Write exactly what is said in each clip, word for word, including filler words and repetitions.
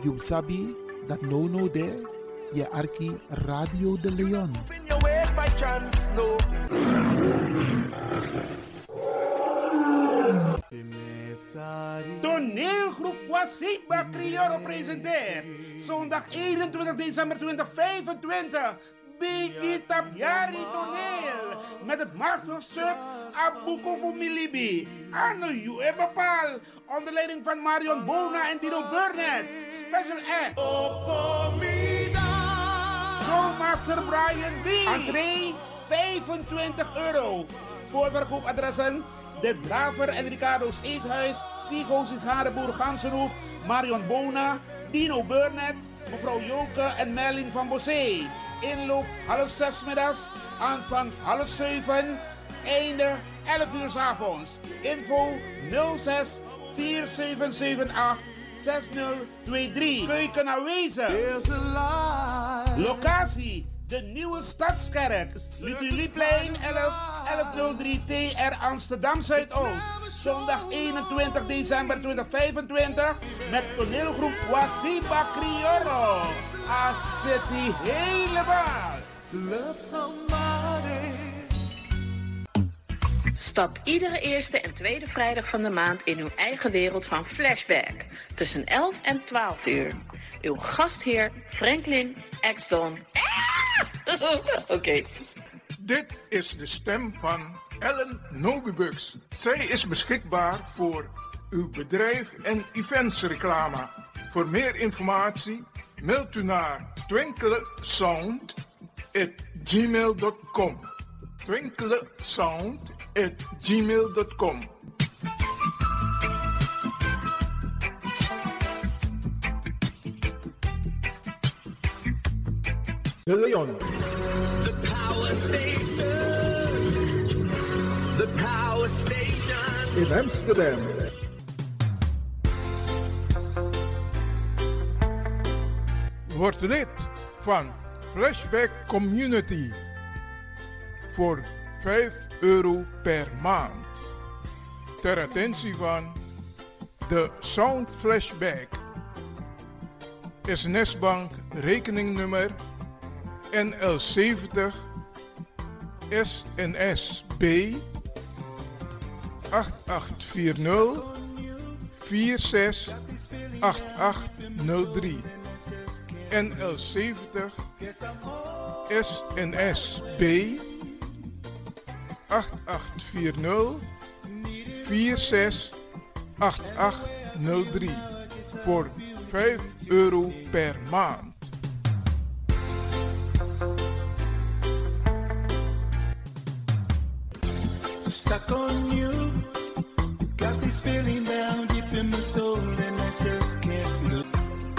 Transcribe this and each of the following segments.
You sabi dat no no there. Je arki Radio de Leon. Toneelgroep Wasiba Crioro presenteert zondag eenentwintig december tweeduizend vijfentwintig Bigi Tapjari Toneel met het machtigstuk Abuko Milibi. Anno Jue Bapal onder leiding van Marion Bona en Dino Burnett. Special act Showmaster Brian B. Entree vijfentwintig euro. Voorverkoopadressen De Draver en Ricardo's Eethuis, Sigo Sigarenboer Gansenhoef, Marion Bona, Dino Burnett, mevrouw Joke en Merlin van Bossé. Inloop half zes middags, aanvang half zeven, einde elf uur 's avonds. Info nul zes vier zeven zeven acht zes nul twee drie. Keuken aanwezig. Locatie de Nieuwe Stadskerk, Lutuliplein elf elfhonderddrie T R Amsterdam Zuidoost. Zondag eenentwintig december tweeduizend vijfentwintig met toneelgroep Wasiba Crioro. Als het die helemaal. Stap iedere eerste en tweede vrijdag van de maand in uw eigen wereld van Flashback. Tussen elf en twaalf uur. Uw gastheer Franklin Exdon. Oké. Okay. Dit is de stem van Ellen Nobibugs. Zij is beschikbaar voor uw bedrijf en eventsreclame. Voor meer informatie mailt u naar twinklesound at gmail dot com. twinklesound at gmail dot com. De Leon. The Power Station. The Power Station. In Amsterdam. Word lid van Flashback Community voor vijf euro per maand. Ter attentie van de Sound Flashback. S N S Bank rekeningnummer N L zeventig S N S B acht acht vier nul vier zes acht acht nul drie. N L zeventig S N S B acht acht vier nul vier zes acht acht nul drie voor vijf euro per maand. Stuck on you, got this feeling down deep in my soul and I just can't look.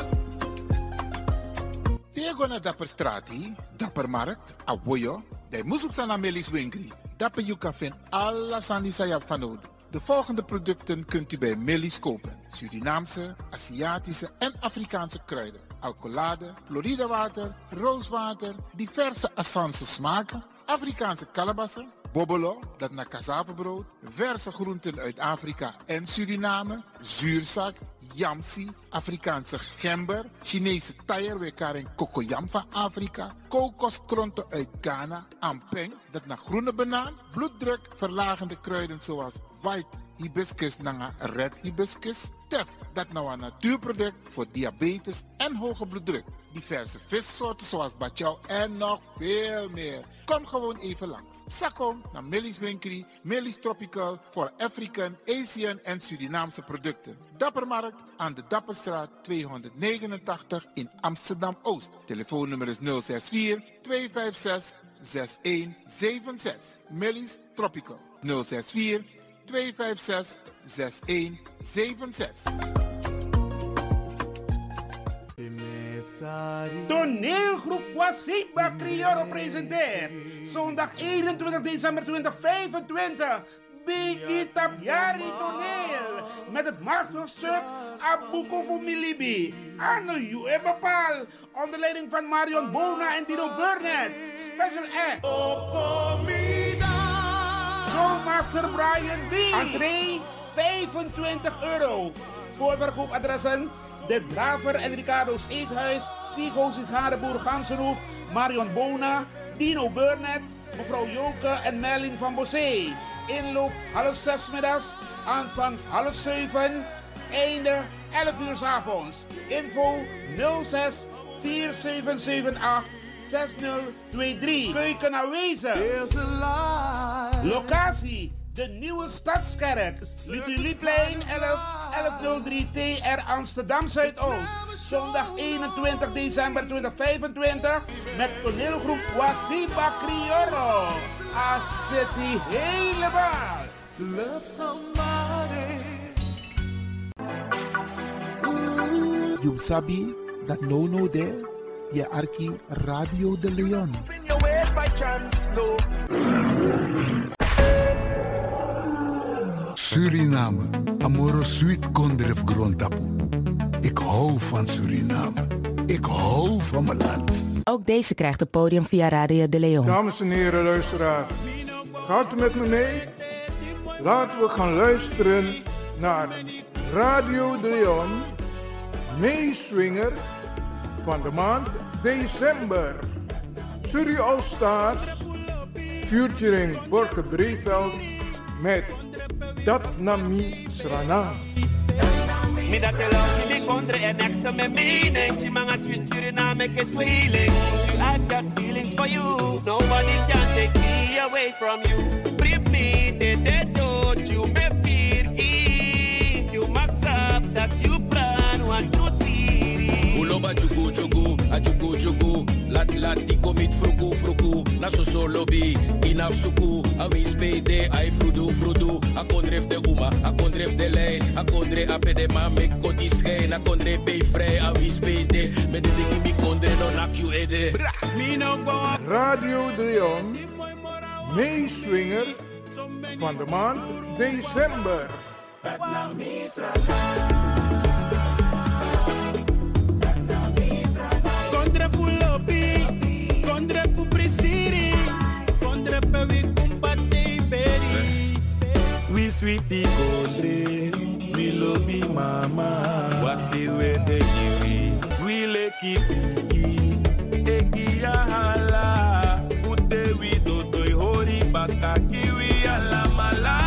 Tego na Dapper Strati, Dapper Markt, Aboyo, de Moesop Sana Melis Winkri. Dapper you kan vinden alle Sandi Sayap van nodig. De volgende producten kunt u bij Melis kopen: Surinaamse, Aziatische en Afrikaanse kruiden, alcoholade, Floridawater, rooswater, diverse Assange smaken, Afrikaanse kalebassen, bobbelo, dat naar cassavebrood, verse groenten uit Afrika en Suriname, zuurzak, yamsi, Afrikaanse gember, Chinese taier, en kokoyam van Afrika, kokoskronten uit Ghana, ampeng, dat naar groene banaan, bloeddruk, verlagende kruiden zoals white hibiscus naar red hibiscus, tef, dat nou een natuurproduct voor diabetes en hoge bloeddruk, diverse vissoorten zoals bachao en nog veel meer. Kom gewoon even langs. Sakkom naar Millie's Winkri, Millie's Tropical voor African, Asian en Surinaamse producten. Dappermarkt aan de Dapperstraat tweehonderdnegenentachtig in Amsterdam-Oost. Telefoonnummer is nul zes vier twee vijf zes zes een zeven zes. Millie's Tropical nul zes vier twee vijf zes zes een zeven zes. Toneelgroep Wasiba Crioro presenteert zondag eenentwintig december tweeduizend vijfentwintig Bigi Tapjari Toneel met het machtigstuk Abuko Milibi. Anno Jue Bapal onder leiding van Marion Bona en Dino Burnett. Special act Showmaster Brian B. Entree vijfentwintig euro. Voorverkoopadressen: De Draver en Ricardo's Eethuis, Sigo Sigarenboer Gansenhoef, Marion Bona, Dino Burnett, mevrouw Joke en Merlin van Bossé. Inloop half zes middags, aanvang half zeven, einde elf uur 's avonds. Info nul zes vier zeven zeven acht zes nul twee drie. Keuken aanwezig. Locatie: de Nieuwe Stadskerk, Lutuliplein elf elfhonderddrie T R Amsterdam Zuidoost. Zondag eenentwintig december tweeduizend vijfentwintig met toneelgroep Wasiba Criollo. Als zit die helemaal. To love somebody. You sabi dat no no there, je arki Radio de Leon. Suriname, Amoro Sweet Kondref Grondtapu. Ik hou van Suriname. Ik hou van mijn land. Ook deze krijgt het podium via Radio de Leon. Dames en heren luisteraars, gaat u met me mee? Laten we gaan luisteren naar Radio de Leon, meeswinger van de maand december. Surrey All Stars, featuring Borke Breveld met Dat Nami Srana. Mi dat de love mi kondre en echte me mening. Si mga sweet Suriname ik het feeling. Cause you I've got feelings for you. Nobody can take me away from you. Brief me, de de don't you me fear. You must up that you plan one to see. Uloba jugu jugu, a jugu jugu. Lat lat di komit fruku fruku. Na so so lobby, inaf suku. A wins payday, ai frudu frudu. A kondref de uma, a kondref de lijn. A kondre ape de ma mek koti schijn. A kondre pay vrij, a wins payday. Met de ding mi kondre no nak you ede. Radio de Leon, meeswinger van de maand december. Kondre fu lobby, kondre fu prisiri, kondre pe we kumpate beri. We sweetie kondre, we lobby mama. Wasi we de giwi, we leki piki, eki ya hala. Fute we do doi hori baka kiwi ala mala.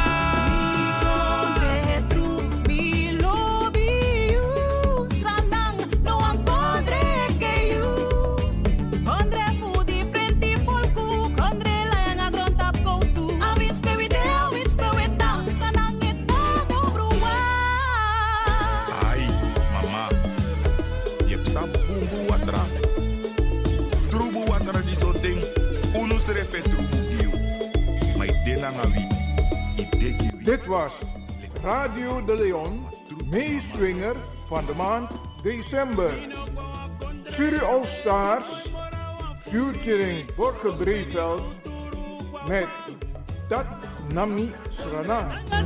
Dit was Radio de Leon, meeswinger van de maand december. Surrey All Stars, featuring Borke Breveld met Dat Nami Srana.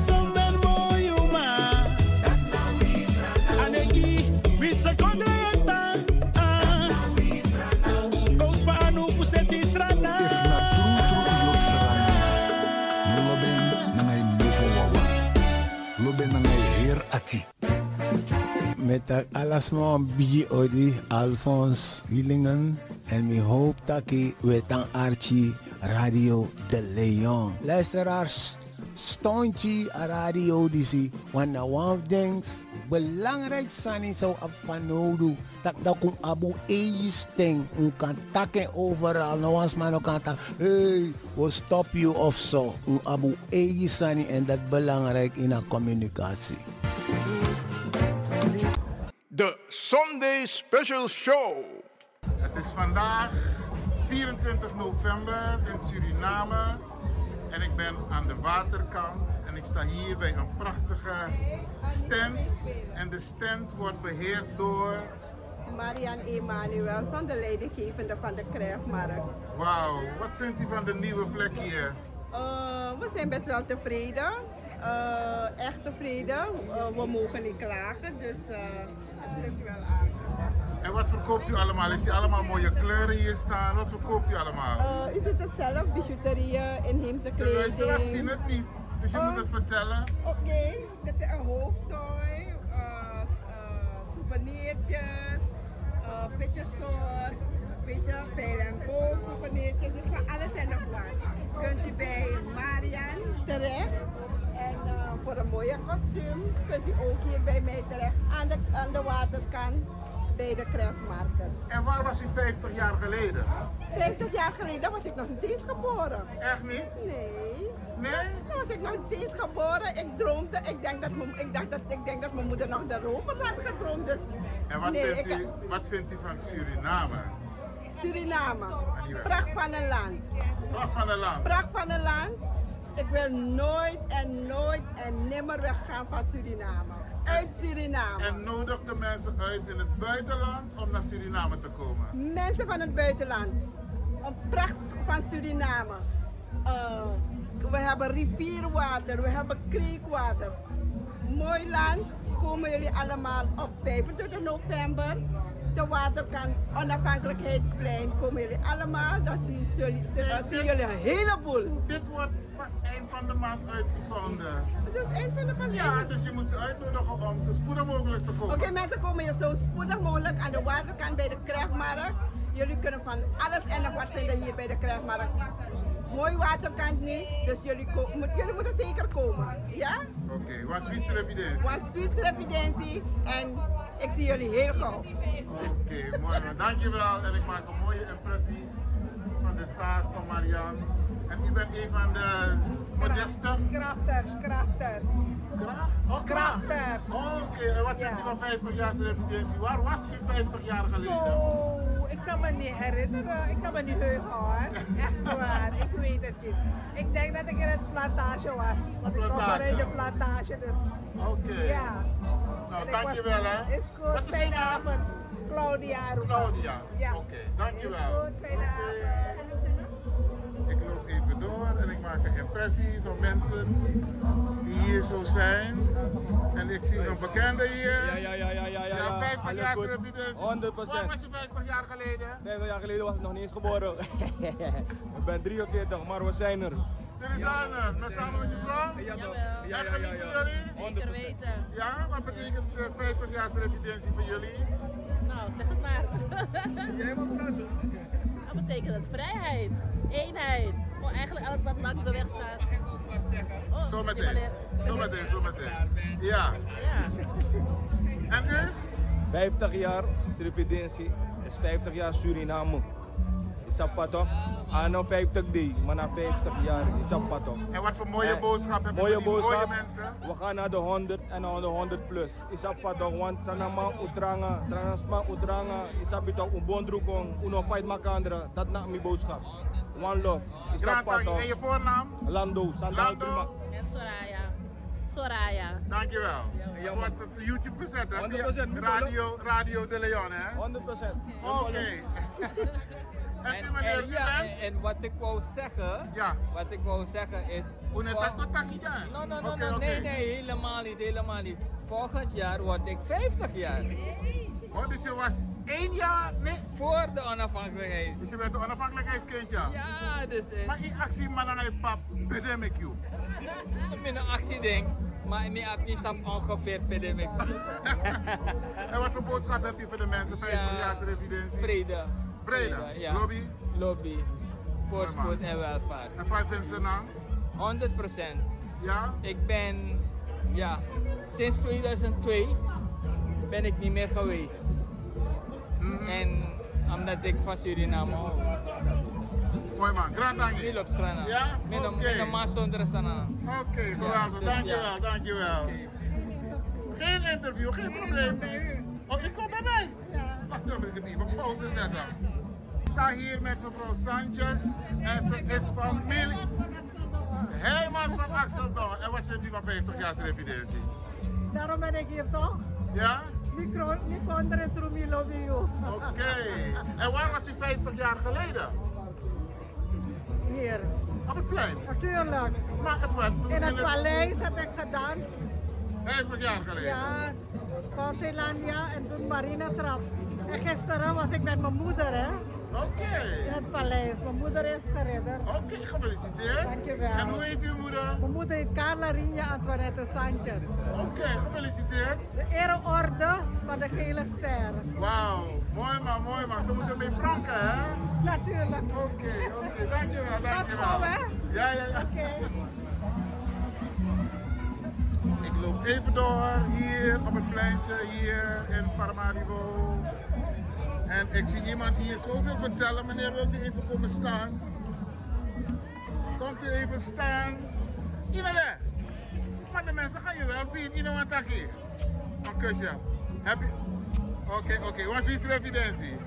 Met alasma biji odi Alphonse Willingen en mi hoop dat ik wetan Archie Radio de Leon. Luisteraars, stoontje radio disi, want na one things belangrijk zijn zo van nodig dat dat kun abu eis ding un kan takken overal no ons man kan tak hey we stop you of zo un abu eis zijn en dat belangrijk in een communicatie. De Sunday Special Show. Het is vandaag vierentwintig november in Suriname en ik ben aan de waterkant en ik sta hier bij een prachtige stand en de stand wordt beheerd door Marian Emanuelson, de leidinggevende van de Krijgmarkt. Wauw, wat vindt u van de nieuwe plek hier? Uh, we zijn best wel tevreden, uh, echt tevreden. Uh, we mogen niet klagen, dus uh, het lukt wel aan. En wat verkoopt u allemaal? Ik zie allemaal mooie kleuren hier staan. Wat verkoopt u allemaal? Uh, u ziet het zelf, bijouterieën, inheemse kleding. De luisteraars zien het niet, dus je uh, moet het vertellen. Oké, okay. Dit is een hoofdtooi, uh, souvenirtjes, uh, pitjesoort, weet je, pijl en boog souvenirtjes, dus van alles en nog wat. Kunt u bij Marian terecht. En uh, voor een mooie kostuum kunt u ook hier bij mij terecht aan de, aan de waterkant bij de Kruidmarkt. En waar was u vijftig jaar geleden? vijftig jaar geleden was ik nog niet eens geboren. Echt niet? Nee. Nee? Dan was ik nog niet eens geboren. Ik droomde, ik denk dat mijn, ik dacht dat, ik denk dat mijn moeder nog daarover had gedroomd. Dus en wat, nee, vindt ik, u, wat vindt u van Suriname? Suriname, pracht van een land. Pracht van een land? Pracht van een land. Ik wil nooit en nooit en nimmer weggaan van Suriname. Uit Suriname. En nodig de mensen uit in het buitenland om naar Suriname te komen? Mensen van het buitenland. Een pracht van Suriname. Uh, we hebben rivierwater, we hebben kreekwater. Mooi land. Komen jullie allemaal op vijfentwintig november. De waterkant, onafhankelijkheidsplein. Komen jullie allemaal. Dan zien jullie, nee, zien jullie een heleboel. Dit wordt pas eind van de maand uitgezonden. Dus eind van de maand? Ja, dus je moet ze uitnodigen om zo spoedig mogelijk te komen. Oké, okay, mensen komen hier zo spoedig mogelijk aan de waterkant bij de Kruidmarkt. Jullie kunnen van alles en nog wat vinden hier bij de Kruidmarkt. Mooi waterkant nu, dus jullie, jullie moeten zeker komen. Ja? Oké, okay, was Zwitser evidentie? Was Zwitser evidentie en ik zie jullie heel gauw. Oké, okay, mooi man. Dankjewel en ik maak een mooie impressie van de zaak van Marian. En u bent een van de modeste? Krachters, krachters. Kracht? Oh, krachters. Oh, oké, okay. En wat vindt u van vijftig jaar evidentie? Waar was u vijftig jaar geleden? Zo, ik kan me niet herinneren. Ik kan me niet heugen hoor. Echt waar, ik weet het niet. Ik denk dat ik in het plantage was. Want ik kom vanuit de plantage dus. Oké. Okay. Ja. Nou, dankjewel hè. Is goed, fijne avond. Claudia. Claudia, ja. Oké, okay. Dankjewel. Is goed, fijne okay. avond. Ik loop even door en ik maak een impressie van mensen die hier zo zijn. En ik zie een bekende hier. Ja, ja, ja, ja, ja. ja, ja. vijftig jaar evidentie. honderd procent. Waar was je vijftig jaar geleden? vijftig jaar geleden was ik nog niet eens geboren. Ik ben drieënveertig, maar we zijn er. Jullie zijn er, met samen met je vrouw? Ja, ja, ja, ja, ja, ja. Jullie? Zeker weten. Ja, wat betekent vijftig jaar evidentie voor jullie? Nou, zeg het maar. Jij mag praten. Dat betekent het vrijheid, eenheid. Gewoon eigenlijk alles wat langs de weg staat. Mag ik ook wat zeggen? Oh, zometeen, zometeen, zometeen. Ja. ja. En u? vijftig jaar evidentie is vijftig jaar Suriname. Is dat wat toch? Ah, nou vijftig die, maar na vijftig jaar is dat wat toch? En wat voor mooie eh, boodschap hebben mooie we die boodschap, mooie mensen? We gaan naar de honderd en naar de honderd plus. Is dat wat toch? Want sanama utranga, transma utranga, is dat toch een bondroekong, uno fight makandra, dat na mijn boodschap. One love. Is dat wat toch? En je voornaam? Lando, Sandal Prima. En Soraya. Soraya. Dankjewel. Je wordt op YouTube gezet hè? honderd procent. Radio, Radio de Leon hè? honderd procent. Oké. Okay. En, en, ja, en, en wat ik wou zeggen, ja. wat ik wou zeggen is... Hoe net dat takkie ja? No, no, no, okay, no okay. nee, nee, helemaal niet, helemaal niet. Volgend jaar word ik vijftig jaar. Oh, dus je was één jaar, nee? Voor de onafhankelijkheid. Dus je bent een onafhankelijkheidskind, ja? Ja, dus... Eh, maar in actie, man, dan heb je pap, bedem ik je. Ik ben een actieding, maar ik heb niet zo ongeveer bedem ik. En wat voor boodschap heb je voor de mensen, vijftig ja, jaar evidentie? Vrede. Vrede, ja. Lobby? Lobby, voorspoed en welvaart. En vijf vinden naam? honderd procent. Ja? Ik ben, ja, sinds tweeduizend twee ben ik niet meer geweest. Mm-hmm. En omdat ik van Suriname hou. Mooi man, grand dank je. Niet op strana. Ja? Met okay. een maas zonder strana. Oké, okay, geweldig. Ja, dus dankjewel, ja. dankjewel. Okay. Geen interview, geen probleem. Oh, ik kom bij mij? Ja. Wacht, dan moet ik het even op pauze zetten. Ik sta hier met mevrouw Sanchez en ze is van Mil Heijmans van Axeldongen. En wat vindt u van vijftig jaar evidentie? Daarom ben ik hier toch? Ja? Niet onder het Lobby. Oké. Okay. En waar was u vijftig jaar geleden? Hier. Op het plein? Natuurlijk. Maar het was... In het paleis heb ik gedanst. vijftig jaar geleden? Ja, Fontainelandia en toen Marina Trap. En gisteren was ik met mijn moeder, hè? Oké. Okay. In het paleis. Mijn moeder is geridderd. Oké, okay, gefeliciteerd. Dankjewel. En hoe heet uw moeder? Mijn moeder heet Carla Rinja Antoinette Sanchez. Oké, okay, gefeliciteerd. De ereorde van de de gele ster. Wauw, mooi man, mooi man. Ze moeten mee pranken, hè? Natuurlijk. Oké, okay, oké, okay. Dankjewel, dankjewel. Gauw, hè? Ja, ja, ja. Oké. Okay. Ik loop even door hier op het pleintje, hier in Paramaribo. En ik zie iemand hier zoveel vertellen. Meneer, wilt u even komen staan? Komt u even staan? Inele! Maar de mensen gaan je wel zien. Ino Wantaki. Een kusje. Heb je? Oké, okay, oké. Okay. Wat is uw evidentie?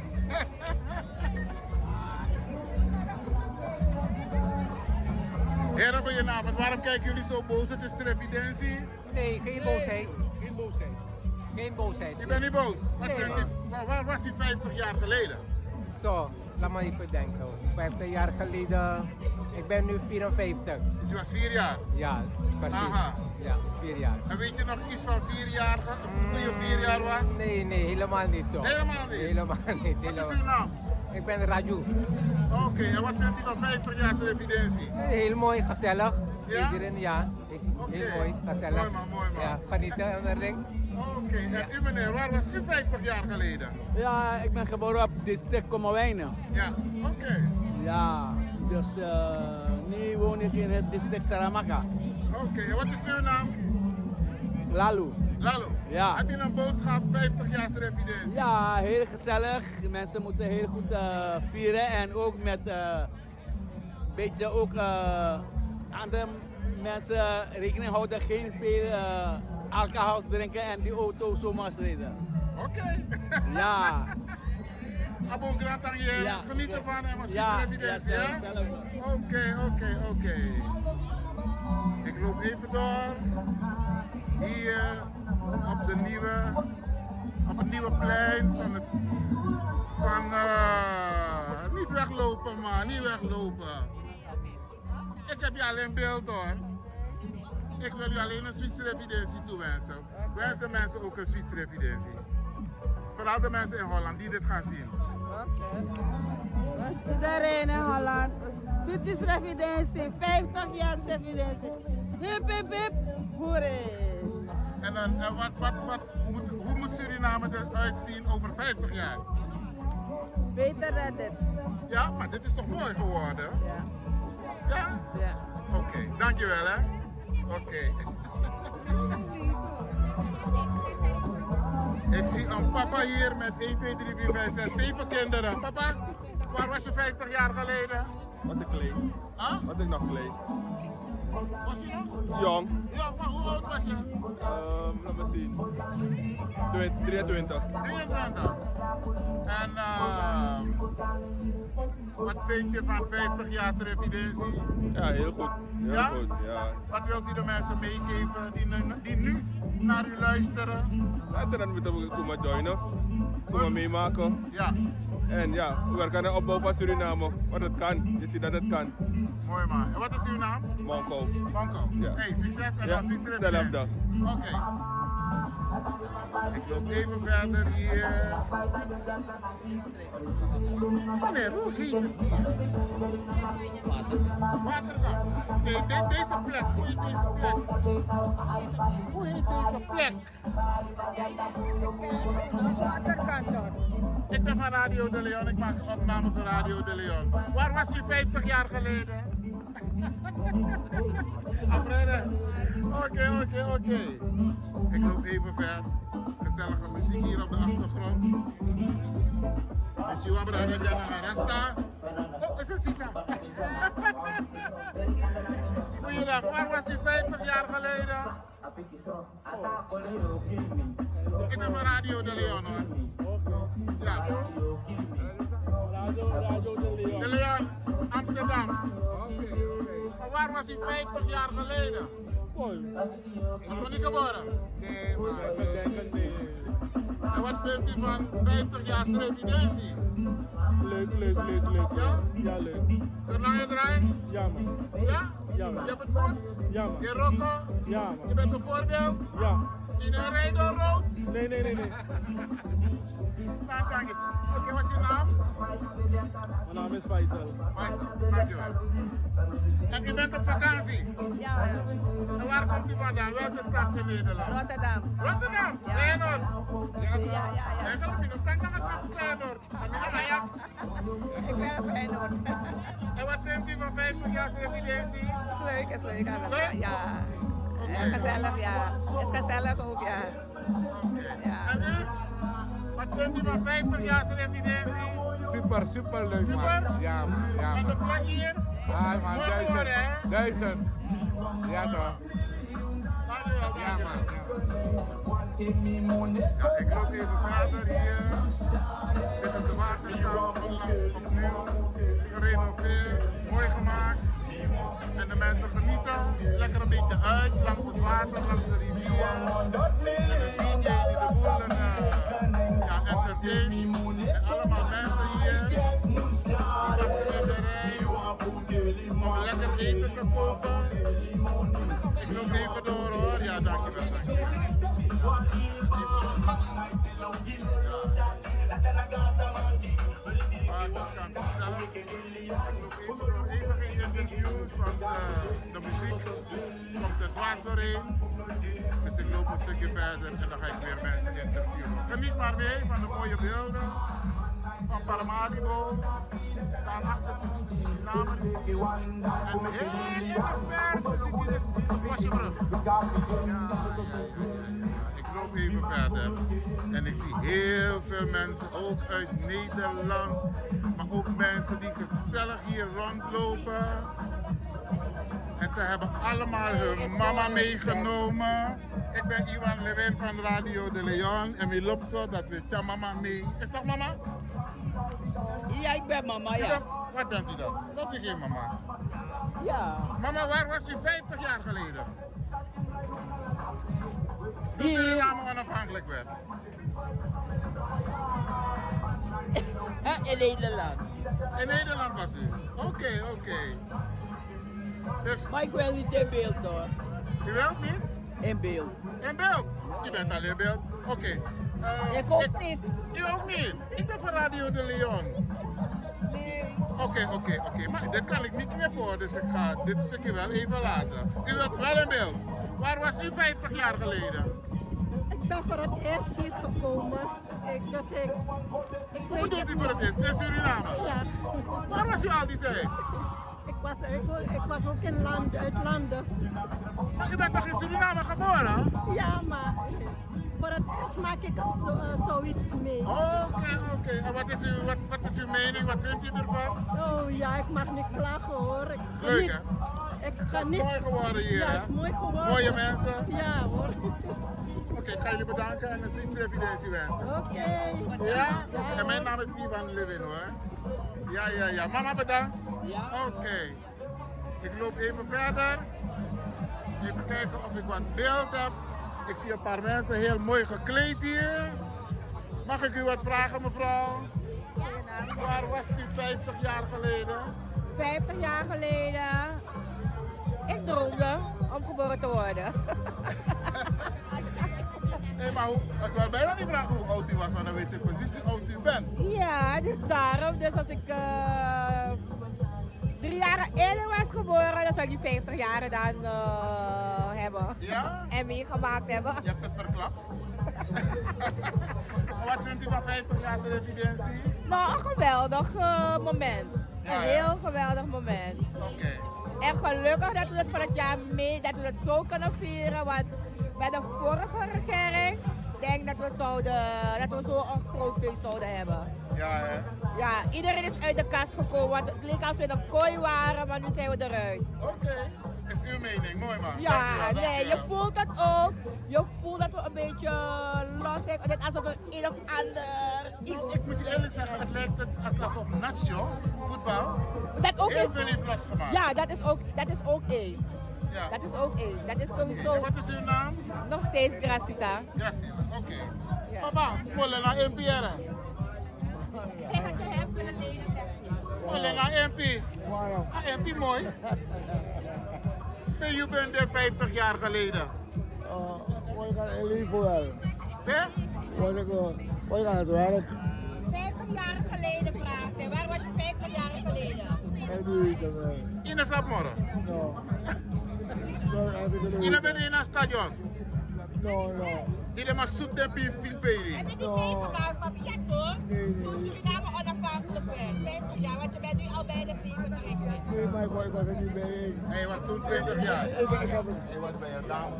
Heren, goedenavond. Waarom kijken jullie zo boos? Het is de evidentie? Nee, geen boosheid. Geen boosheid. Geen boosheid. Je bent niet boos? Wat nee, u, waar, waar was u vijftig jaar geleden? Zo, laat me even denken. vijftig jaar geleden, ik ben nu vierenvijftig. Dus u was vier jaar? Ja, precies. Aha. Ja, vier jaar. En weet je nog iets van vier jaar, toen je vier jaar was? Nee, nee, helemaal niet toch. Helemaal niet? Helemaal niet. Helemaal. Wat is uw naam? Ik ben Raju. Oké, okay, en wat vindt u van vijftig jaar evidentie? Heel mooi, gezellig. Ja? Iedereen, ja. Okay. Heel mooi, gezellig. Mooi man, mooi man. Ja, genieten onderling. Oké, okay. En ja. U meneer, waar was u vijftig jaar geleden? Ja, ik ben geboren op district Kommerwijnen. Ja, oké. Okay. Ja, dus uh, nu woon ik in het district Saramaka. Oké, okay. En wat is uw naam? Lalu. Lalu? Ja. Heb je een boodschap, vijftig jaar evidentie? Ja, heel gezellig. Mensen moeten heel goed uh, vieren en ook met een uh, beetje ook uh, andere mensen rekening houden, geen veel uh, alcohol drinken en die auto zomaar rijden. Oké. Okay. Ja. Abo Grantang, je ja, geniet ervan en was ja, evidentie, ja? Oké, oké, oké. Ik loop even door. Hier op de nieuwe, op het nieuwe plein van het, van, uh, niet weglopen man, niet weglopen. Ik heb je alleen beeld hoor. Ik wil je alleen een Zwitserse evidentie toewensen. Wensen mensen ook een Zwitserse evidentie. Vooral de mensen in Holland die dit gaan zien. Oké. Okay. Iedereen in Holland. Zwitserse evidentie, vijftig jaar evidentie. Hip hip hip, hoeré. En dan, uh, wat, wat, wat, moet, hoe moet Suriname eruit zien over vijftig jaar? Beter dan dit. Ja, maar dit is toch mooi geworden? Ja. Ja? Ja. Oké, okay, dankjewel hè. Oké. Okay. Ik zie een papa hier met één, twee, drie, vier, vijf, zes, zeven kinderen. Papa, waar was je vijftig jaar geleden? Was ik klein? Huh? Was ik nog klein? Was je nog? Jong. Ja, maar hoe oud was je? Um, laat me zien. drieëntwintig. drieëntwintig. En uh, wat vind je van vijftig jaar evidentie? Ja, heel goed. Heel ja? goed, ja. Wat wilt u de mensen meegeven die nu, die nu naar u luisteren? Ja, ze dan moeten we komen joinen. Komen meemaken. Ja. En ja, we werken aan de opbouw van Suriname. Want het kan. Je ziet dat het kan. Mooi man. En wat is uw naam? Monko. Monko. Ja. Hey, succes en ja, dan succes. Hetzelfde. Oké. Okay. Ik loop even verder hier. Meneer, hoe heet het hier? Waterkant. Nee, de, deze plek. Hoe heet deze plek? Hoe heet deze plek? Waterkant hoor. Ik ben van Radio de Leon. Ik maak een opname voor Radio de Leon. Waar was u vijftig jaar geleden? Afreden. Oké, oké, oké. Ik loop even ver. Gezellige muziek hier op de achtergrond. Misschien we hebben een resta. Oh, is het Sisa? Goeiedag, waar was u vijftig jaar geleden? Oh. Ik ben van Radio de Leon hoor. Ja. De Leon, Amsterdam. Maar waar was u vijftig jaar geleden? Was u niet geboren? Nee, maar ik denk niet. En wat vindt u van vijftig jaar evidentie? Leuk, leuk, leuk, leuk. Ja? Ja, leuk. Terwijl je draait? Ja, man. Ja? Ja, man. Je hebt het goed? Ja, man. Je rocco? Ja, man. Je bent een voorbeeld? Ja. In een rij door rood? Nee, nee, nee, nee. Nou, dank je. Oké, okay, wat is je naam? Mijn naam is Faisal. Faisal, dankjewel. En u bent op vakantie? Ja, ja. En waar komt u vandaan? Welke stad in Nederland? Rotterdam. Rotterdam? Ja. Feyenoord? Ja, Ik ben een Feyenoord. En wat vindt u van vijftig jaar residentie? Is leuk, is leuk. Alles, ja. Ja. En gezellig, ja. Is gezellig ook, ja. Ja. En u? Wat vindt u van vijftig jaar residentie? Super, super leuk man. Super? Ja man, ja man. En de plek hier? Ah man, Mooi duizend. geworden, hè? Duizend. Ja toch? Ja man. Ja, ik loop even verder hier. Dit is de waterkant, onlangs opnieuw gerenoveerd, mooi gemaakt. En de mensen genieten, lekker een beetje uit, langs het water, langs de rivier. En de D J die de boel uh, ja, entertaint. En allemaal mensen hier, die wachten in de rij om lekker eten te kopen. Ik loop even door hoor, ja dankjewel, dankjewel. Even geen interviews, want uh, de muziek komt er dwars doorheen. Dus ik loop een stukje verder en dan ga ik weer mensen interviewen. Geniet maar mee van de mooie beelden van Paramaribo. Daar achter zit de namen. En heel ver zit hier de Wasjebrug. Ja, ik loop even verder en ik zie heel veel mensen, ook uit Nederland, maar ook mensen die gezellig hier rondlopen. En ze hebben allemaal hun mama meegenomen. Ik ben Iwan Lewin van Radio de Leon en mijn loopt zo dat we tja mama mee. Is dat mama? Ja, ik ben mama, ja. Wat denkt u dan? Dat is geen mama. Ja. Mama, waar was u vijftig jaar geleden? Toen Suriname onafhankelijk werd. In Nederland. In Nederland was u? Oké, okay, oké. Okay. Dus... Maar ik wil niet in beeld hoor. U wilt niet? In beeld. In beeld? U bent al in beeld? Oké. Okay. Uh, ik ook ik, niet. U ook niet? Ik ben van Radio de Leon. Nee. Oké, okay, oké, okay, oké. Okay. Maar dit kan ik niet knippen hoor, dus ik ga dit stukje wel even laten. U wilt wel in beeld. Waar was u vijftig jaar geleden? Ik ben voor het eerst hier gekomen. Ik, dus ik, ik Hoe bedoelt u voor het eerst? In Suriname? Ja. Waar was u al die tijd? Ik was, ik, ik was ook in land, uit landen. Maar u bent toch in Suriname geboren? Ja, maar voor het eerst maak ik het zo, uh, zoiets mee. Oké, oh, oké. Okay, okay. En wat is, uw, wat, wat is uw mening? Wat vindt u ervan? Oh ja, ik mag niet klagen hoor. Ik Leuk hè? Ik ga niet... Het is mooi geworden hier, ja, hè? Ja, het is mooi geworden. Mooie mensen? Ja hoor. Oké, okay, ik ga jullie bedanken en een succes evidentie wensen. Oké. Okay. Ja? ja? En mijn naam is Ivan Lewin hoor. Ja, ja, ja. Mama bedankt. Ja. Oké. Okay. Ik loop even verder. Even kijken of ik wat beeld heb. Ik zie een paar mensen heel mooi gekleed hier. Mag ik u wat vragen, mevrouw? Ja. Waar was u vijftig jaar geleden? vijftig jaar geleden? Ik droomde om geboren te worden. Nee, maar hoe, ik wil bijna niet vragen hoe oud u was, want dan weet ik precies hoe oud u bent. Ja, dus daarom. Dus als ik uh, drie jaar eerder was geboren, dan zou ik die vijftig jaar dan uh, hebben. Ja? En meegemaakt hebben. Je hebt het verklapt. Wat vindt u van vijftig jaar residentie? Nou, een geweldig uh, moment. Ja, een heel ja? geweldig moment. Oké. Okay. En gelukkig dat we het van het jaar mee, dat we het zo kunnen vieren, want bij de vorige regering denk dat we, zouden, dat we zo een groot feest zouden hebben. Ja, hè? Ja, iedereen is uit de kast gekomen, want het leek als we in een kooi waren, maar nu zijn we eruit. Oké, okay. Is uw mening, mooi man. Ja, dankjewel, nee, dankjewel. Je voelt dat ook. Je voelt dat we een beetje los zijn, net alsof we een of ander iets... Ik moet je eerlijk zeggen, het lijkt het alsof Nacho, voetbal, dat ook heel veel heeft losgemaakt. Ja, dat is ook, dat is ook één. Ja. Dat is ook één. Dat is sowieso... En wat is uw naam? Nog steeds Gracita. Gracita, oké. Okay. Ja. Papa, molle naar M P R. Molle naar M P. Waarom? Ah, M P mooi. Ben je bent er vijftig jaar geleden? Uh, ik ga in leven wel. Ja? Ik ga het werk. vijftig jaar geleden vraagt hij. Waar was je vijftig jaar geleden? Ik weet het wel. In de Sapmorren? No. Je bent in een stadion? No, no. Dit is maar zoet en Filipijnen. Heb je niet meegemaakt, maar ja toch? Nee, nee. Suriname onafhankelijk werd. vijftig jaar, want je bent nu al bijna zeventig. Nee, maar ik was, ik was er niet mee. Hij was toen twintig jaar. Ik, ik, ik heb het. Hij was bij een dame.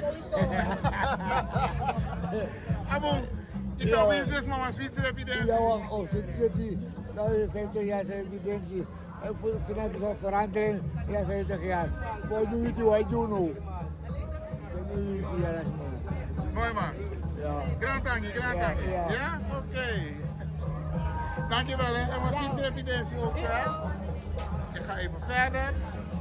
Abo, ik kan weer eens maar Zwitser evidentie. Ja, oh, zit je die? Nou, je vijftig jaar zijn evidentie. En voor het Senaat is al verandering. Ja, vijftig jaar. Voor nu weet je wat ik doe nu. Dat nu is hier erg man. Mooi man. Ja. Grand tangi, grand Ja, tangi. ja. Ja? Oké. Okay. Dankjewel hè. En wat Zwitser evidentie ook hè. Ik ga even verder.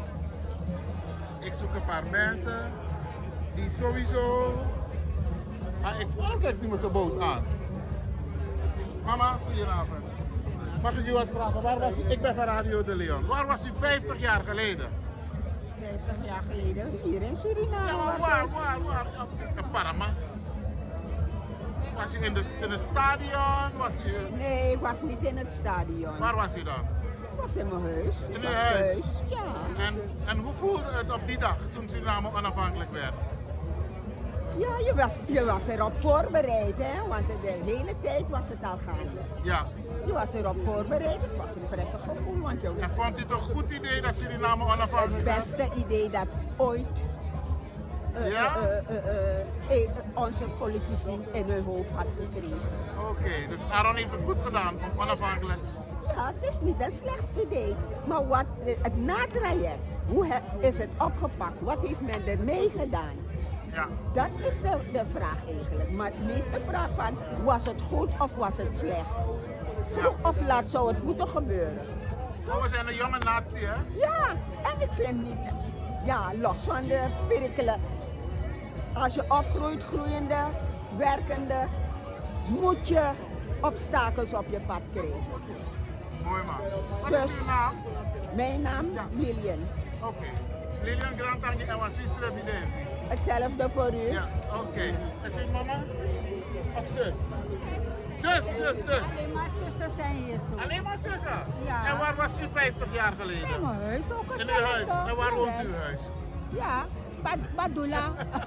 Ik zoek een paar mensen die sowieso... Ah, ik waarom kijkt u me zo boos aan? Mama, goedenavond. Mag ik u wat vragen? Waar was u? Ik ben van Radio de Leon. Waar was u vijftig jaar geleden? vijftig jaar geleden hier in Suriname. Ja, maar waar, waar, waar? In Panama. Was u in, de, in het stadion? Was u... Nee, ik was niet in het stadion. Waar was u dan? Ik was in mijn huis. In Ik uw was huis? thuis, ja. En, en hoe voelde het op die dag toen Suriname onafhankelijk werd? Ja, je was, je was erop voorbereid, hè? Want de hele tijd was het al gaande. Ja. Je was erop voorbereid. Het was een prettig gevoel, want je wist... En vond u het een goed idee dat Suriname onafhankelijk werd? Het beste idee dat ooit uh, Ja? uh, uh, uh, uh, onze politici in hun hoofd had gekregen. Oké, okay, dus Aaron heeft het goed gedaan om onafhankelijk. Ja, het is niet een slecht idee. Maar wat, het natraject, hoe he, is het opgepakt? Wat heeft men ermee gedaan? Ja. Dat is de, de vraag eigenlijk. Maar niet de vraag van, was het goed of was het slecht? Vroeg ja. of laat zou het moeten gebeuren. Oh, we zijn een jonge natie, hè? Ja, en ik vind niet... Ja, los van de perikelen. Als je opgroeit, groeiende, werkende, moet je obstakels op je pad krijgen. Mooi man. Wat Dus, is uw naam? Mijn naam? Ja. Lilian. Oké. Okay. Lilian Grantangi en wat Zwitser evidentie? Hetzelfde voor u? Ja, oké. Okay. Is uw mama? Of zus? Zus, zus, zus. Alleen maar zussen zijn hier zo. Alleen maar zussen? Ja. En waar was u vijftig jaar geleden? In mijn huis ook. In uw huis? En waar woont uw huis? Ja, Bad Badula.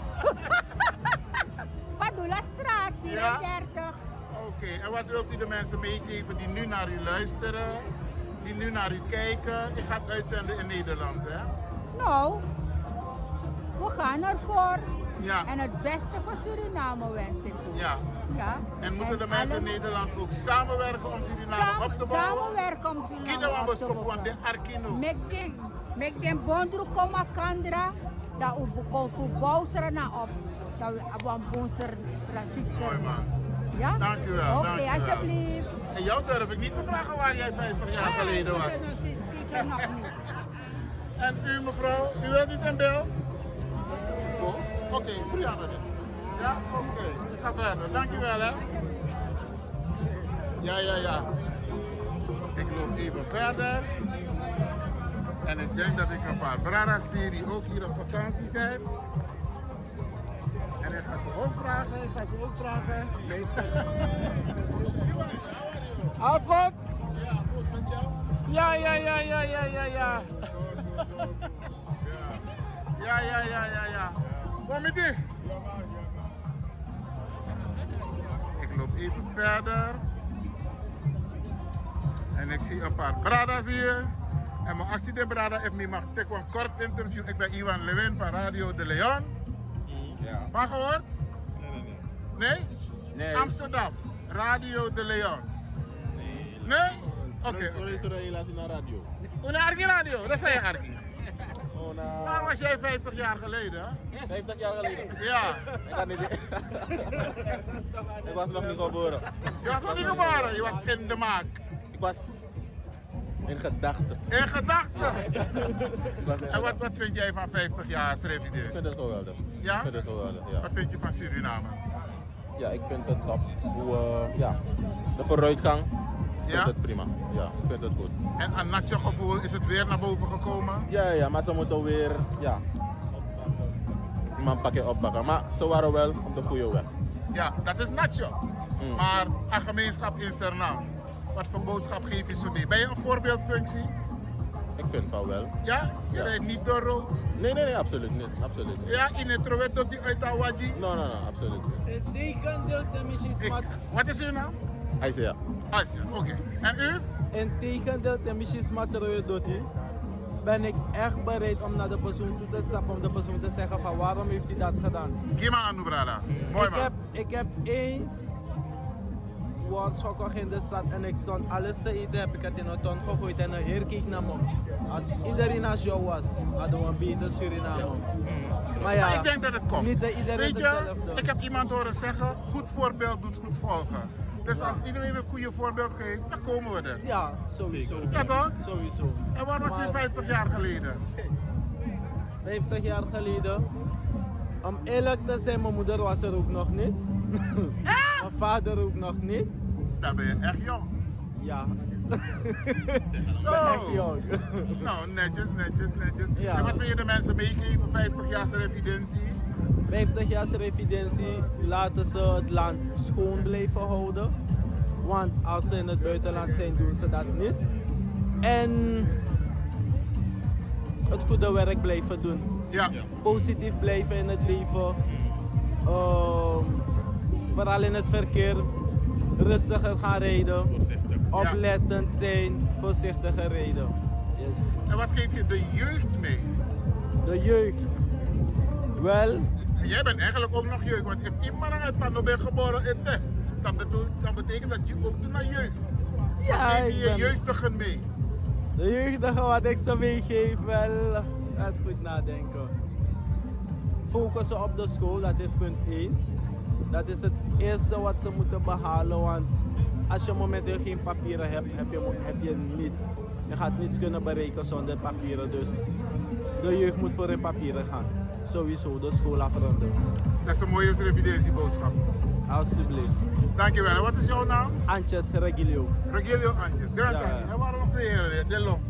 Badula straat vierendertig. Ja? Oké, okay. En wat wilt u de mensen meegeven die nu naar u luisteren? Die nu naar u kijken? Ik ga het uitzenden in Nederland, hè? Nou, we gaan ervoor. Ja. En het beste voor Suriname wens ik u. Ja. Ja. En moeten de mensen in Nederland ook samenwerken om Suriname Samen, op te bouwen? Samenwerken om Suriname op te bouwen. de Arkino. Met den bondru koma kandra, dat u kon verbouwen na op. Dat we een bonser Mooi man. Ja? Dank u wel. Oké, okay, alsjeblieft. En jou durf ik niet te vragen waar jij vijftig jaar geleden was. Zeker nog niet. En u mevrouw, u wilt niet in beeld? Oké, okay, Brianna dit. Ja, oké. Okay. Ik ga verder. Dankjewel hè. Ja, ja, ja. Ik loop even verder. En ik denk dat ik een paar bradas zie die ook hier op vakantie zijn. En ik ga ze ook vragen, ik ga ze ook vragen. Alles goed? Ja, goed met jou? Ja, ja, ja, ja, ja, ja, ja. Ja, ja, ja, ja, ja. Kom met die. Ik loop even verder. En ik zie een paar bradas hier. En mijn actie de brada heeft me mag een kort interview. Ik ben Iwan Lewin van Radio de Leon. Ja. Maar gehoord? Nee, nee, nee. Nee? Nee. Amsterdam, Radio de Leon. Nee? Nee? Oké. Okay, okay. Luister helaas naar radio. Hoe naar Arki Radio? Dat zei je Arki. Oh, nou... Waar was jij vijftig jaar geleden? vijftig jaar geleden? Ja. Ik, had niet... ik was nog niet geboren. Je was nog niet geboren? Je was in de maak? Ik was in gedachten. In gedachten? En wat, wat vind jij van vijftig jaar Srevidis? Ik vind het geweldig. Ja? Ik vind het geweldig, ja. Wat vind je van Suriname? Ja, ik vind het top. Hoe, uh, ja, de vooruitgang. Ik vind ja? het prima. Ja, ik vind het goed. En aan natje gevoel is het weer naar boven gekomen? Ja, ja, maar ze moeten weer, ja, iemand pakje oppakken. Maar ze waren wel op de goede weg. Ja, dat is natje. Mm. Maar een gemeenschap in Suriname. Wat voor boodschap geef je ze mee? Ben je een voorbeeldfunctie? Ik vind van wel. Ja? Je Ja. rijdt niet door rood? Nee, nee, nee, absoluut niet. Absoluut niet. Ja, in het rood tot die uit Awaji? No, no, no, absoluut niet. Het tegendeel ten misschien smart. Wat is uw naam? Isaiah. Isaiah, oké. Okay. En u? In tegendeel ten misschien smart doet hij. Ben ik echt bereid om naar de persoon toe te stappen om de persoon te zeggen van waarom heeft hij dat gedaan. Geef maar aan, brada. Mooi ik man. heb, ik heb eens woordschokkig in de stad en ik stond alles te eten, heb ik het in een ton gegooid en een heer keek naar me. Als iedereen als jou was, hadden we een beter Suriname. Maar ja, maar ik denk dat het komt. niet dat iedereen Weet je, hetzelfde. ik heb iemand horen zeggen, goed voorbeeld doet goed volgen. Dus als iedereen een goede voorbeeld geeft, dan komen we er. Ja, sowieso. Ja toch? Sowieso. En waar was u Maar- vijftig jaar geleden? vijftig jaar geleden. Om eerlijk te zijn, mijn moeder was er ook nog niet. Mijn vader ook nog niet. Dan ben je echt jong. Ja. Zo. Echt jong. Nou, netjes, netjes, netjes. Ja. En wat wil je de mensen meegeven? vijftig jaar residentie? vijftig jaar residentie laten ze het land schoon blijven houden. Want als ze in het buitenland zijn, doen ze dat niet. En het goede werk blijven doen. Ja. Positief blijven in het leven. Ehm, vooral in het verkeer. Rustiger gaan rijden. Oplettend zijn. Voorzichtiger rijden. Yes. En wat geef je de jeugd mee? De jeugd. Wel. Jij bent eigenlijk ook nog jeugd, want als iemand uit Pano bent geboren in de, dat, bedoel, dat betekent dat je ook doet naar jeugd. Ja, wat geef ik je je ben- jeugdigen mee? De jeugdigen wat ik ze meegeef, wel, het goed nadenken. Focussen op de school, dat is punt één. Dat is het eerste wat ze moeten behalen, want als je momenteel geen papieren hebt, heb je, heb je niets. Je gaat niets kunnen bereiken zonder papieren, dus de jeugd moet voor hun papieren gaan. Sowieso, de school afronden. Dat is een mooie revidentieboodschap. Alsjeblieft. Dankjewel. En wat is jouw naam? Antjes Regilio. Regilio Antjes. Grand Ja. Antjes. Er waren nog twee heren, de long.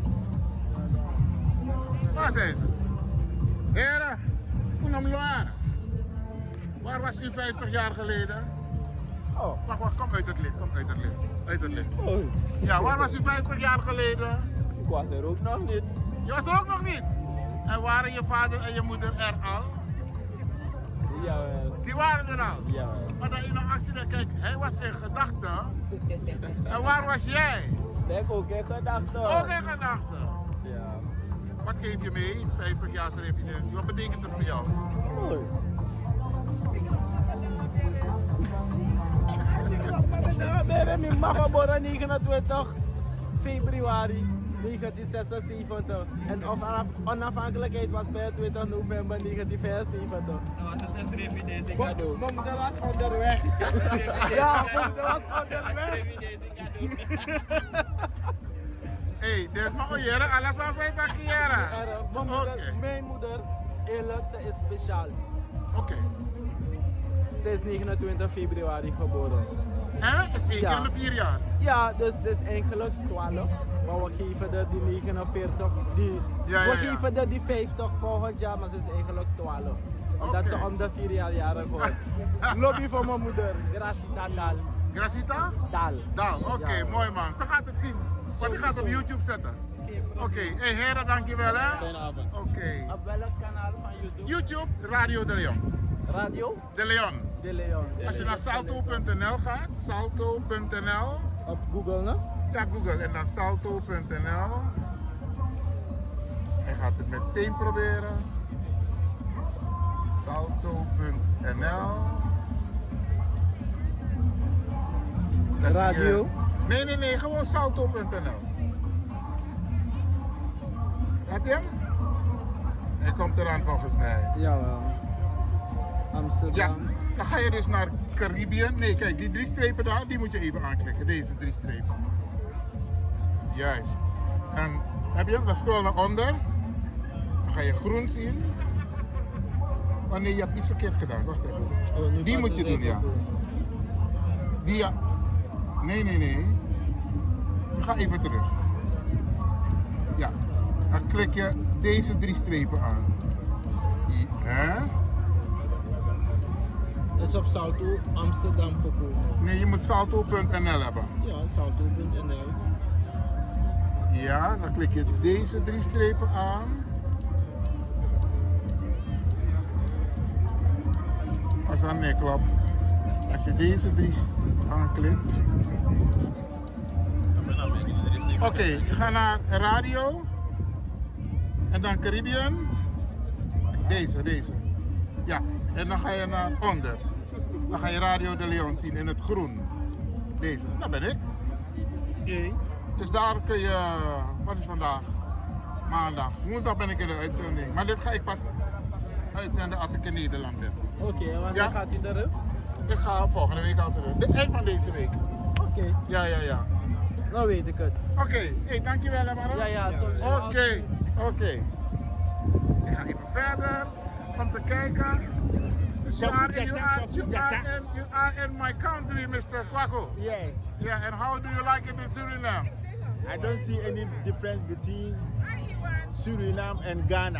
Waar zijn ze? Heren, Poenam Loire. Waar was u vijftig jaar geleden? Oh. Wacht, wacht, kom uit het licht, kom uit het licht. Uit het licht. Oh. Ja, waar was u vijftig jaar geleden? Ik was er ook nog niet. Je was er ook nog niet? En waren je vader en je moeder er al? Jawel. Die waren er al? Jawel. Maar dan in een accident, kijk, hij was in gedachten. En waar was jij? Ik ook in gedachten. Ook in gedachten. Ja. Wat geef je mee? Het is vijftig jaar residentie. Wat betekent het voor jou? Mooi. Ik mag geboren negenentwintig februari negentien zesenzeventig en onaf- onafhankelijkheid was vijfentwintig november negentien vijfenzeventig. Mijn moeder was onderweg. Ja, mijn moeder was onderweg. Hé, dit is maar een jaren, alles aan zijn carrière. Mijn moeder, mijn moeder, eerlijk, ze is speciaal. Oké. Ze is negenentwintig februari geboren. Hè? Is één keer in de vier jaar? Ja, dus ze is eigenlijk twaalf. Maar we geven haar die negenenveertig, die, Ja, ja, we ja. geven haar die vijftig volgend jaar, maar ze is eigenlijk twaalf. Omdat ze om de vier jaar jarig wordt. Lobby voor mijn moeder, Gracita Dal. Gracita? Dal. Dal, oké, Ja. mooi man. Ze gaat het zien. Want die gaat op YouTube zetten. Oké, hey heren, dankjewel hè. Fijne avond. Oké. Op welk kanaal van YouTube? YouTube, Radio De Leon. Radio? De Leon. De Leon. Als je naar salto punt n l gaat, salto punt n l. Op Google, ne? Ja, Google. En dan salto punt n l. Hij gaat het meteen proberen. salto punt n l. Dan zie je- Radio? Nee, nee, nee. Gewoon salto punt n l. Heb je hem? Hij komt eraan volgens mij. Jawel. Amsterdam. Ja, dan ga je dus naar Caribbean. Nee, kijk, die drie strepen daar, die moet je even aanklikken. Deze drie strepen. Juist. En heb je hem? Dan scroll naar onder. Dan ga je groen zien. Oh nee, je hebt iets verkeerd gedaan. Wacht even. Oh, nu die pas moet je is doen, het ja. goed. Die ja. Nee, nee, nee. Je gaat even terug. Ja. Dan klik je deze drie strepen aan. I- Hè? Is op Salto Amsterdam gekomen. Nee, je moet salto punt n l hebben. Ja, salto punt n l. Ja, dan klik je deze drie strepen aan. Als dat nee klopt. Als je deze drie aanklikt. Oké, okay, je gaat naar radio. En dan Caribbean. Deze, deze. Ja, en dan ga je naar onder. Dan ga je Radio de Leon zien in het groen. Deze, dat ben ik. Oké. Okay. Dus daar kun je, wat is vandaag? Maandag. Woensdag ben ik in de uitzending. Maar dit ga ik pas uitzenden als ik in Nederland ben. Oké, okay, wanneer ja? gaat u terug? Ik ga volgende week al terug. De eind van deze week. Oké. Okay. Ja, ja, ja. Nou weet ik het. Oké, okay. Hey, dankjewel hè man. Ja, ja, sowieso. Oké, okay. oké. Okay. Ik ga even verder om te kijken. Dus you are, you, are, you, are in, you are in my country, Mister Kwako. Yes. Yeah, and how do you like it in Suriname? I don't see any difference between Suriname and Ghana.